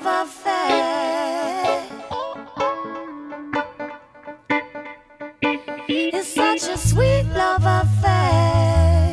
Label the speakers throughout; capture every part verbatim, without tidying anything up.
Speaker 1: affair. It's such a sweet love affair.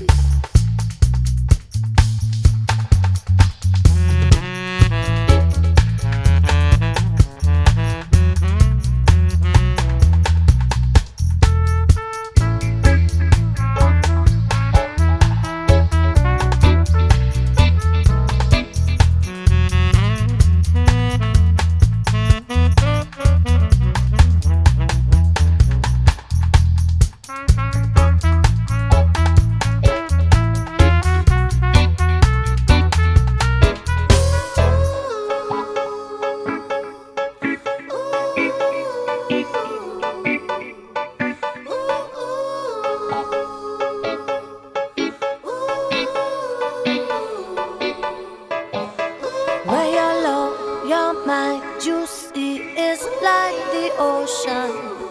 Speaker 1: Where your love, your mind, juicy is like the ocean.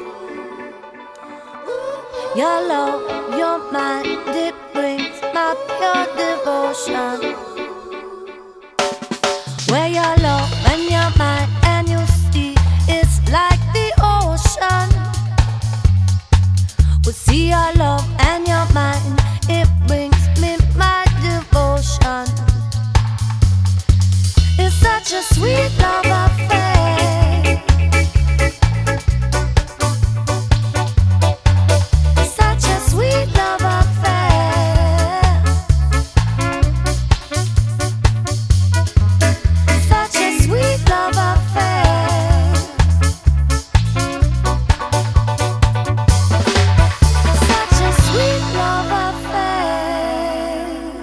Speaker 1: Your love, your mind, it brings my pure devotion. Where your love and your mind and you see it's like the ocean. We see your love and your mind, it brings me my devotion. It's such a sweet love affair. Such a sweet love affair. Such a sweet love affair. Such a sweet love affair.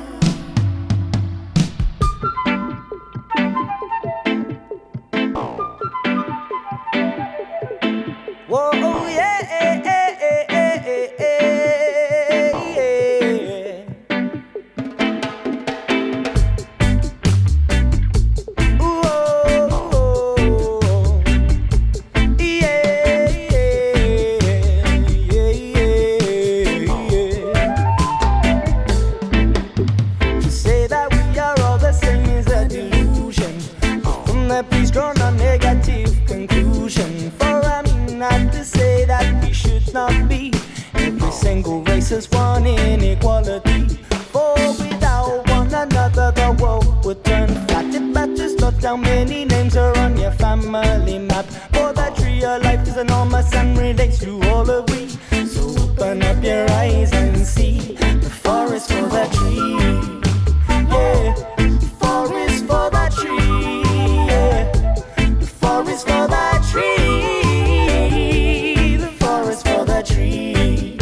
Speaker 2: Whoa, oh, yeah, eh, eh, eh, eh, eh, eh, yeah. Ooh, oh, yeah, yeah, yeah, yeah. To say that we are all the same is a delusion. From that, please draw no negative conclusion. For I mean not to say that we should not be. Every single race has one inequality. For without one another, the world would turn flat. It matters not how many names are on your family map. For that tree of life is enormous and relates to all of we. So open up your eyes and see the forest for that tree. Yeah, the forest for that tree. Yeah, the forest for that tree. The forest for that tree.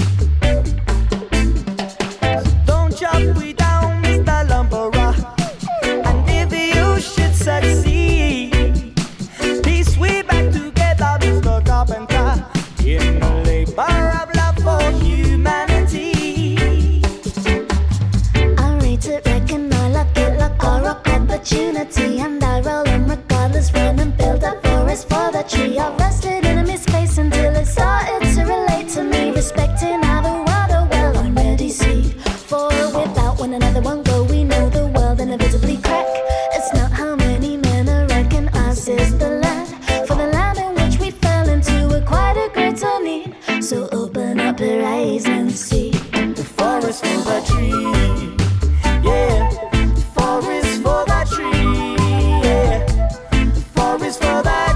Speaker 2: So don't chop we down, Mister Lumberer. And if you should succeed, peace we back together, Mister Carpenter. In the labor of love for humanity.
Speaker 1: I rate it, reckon I like it like a rock opportunity. And I roll on regardless, run and build a forest for the tree. I've rested in a space until it started to relate to me. Respecting how the water well already see. For without one another won't go, we know the world inevitably crack. It's not how many men are reckoned, ours is the land. For the land in which we fell into a quite a greater need. So open up your eyes and see
Speaker 2: The forest for that tree. Yeah, the forest for that tree. Yeah, the forest for that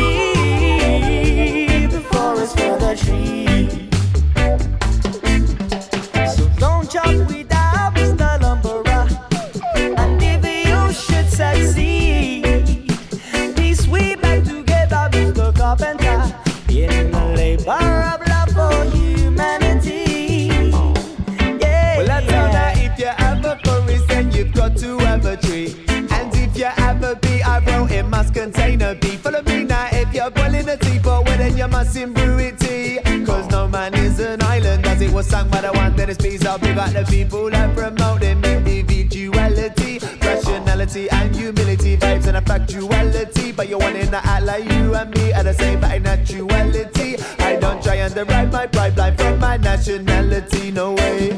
Speaker 2: tree. The forest for that tree. So don't chop we down, Mister Lumberer. And if you should succeed, peace we back together, Mister Carpenter. In the labor of love for humanity. Yeah.
Speaker 3: Well, I tell that if you have a forest, then you've got to have a tree. And if you have a bee, I wrote it must contain a bee. Follow me now, if you're boiling a teapot, well then you must brew it tea. Cause no man is an island, as it was sung by the one that is peace. I'll be back the people that promote them individuality, rationality and humility, vibes and a factuality. But you're wanting to act like you and me are the same, but in actuality I don't try and derive my pride blind from my nationality, no way.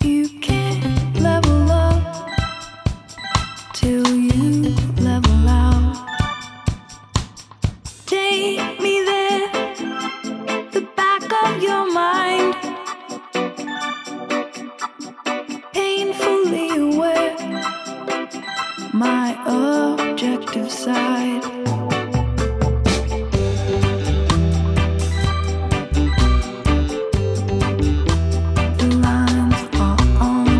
Speaker 4: You can't level up till you level out. Take me there, the back of your mind, painfully aware, my objective side. The lines are on.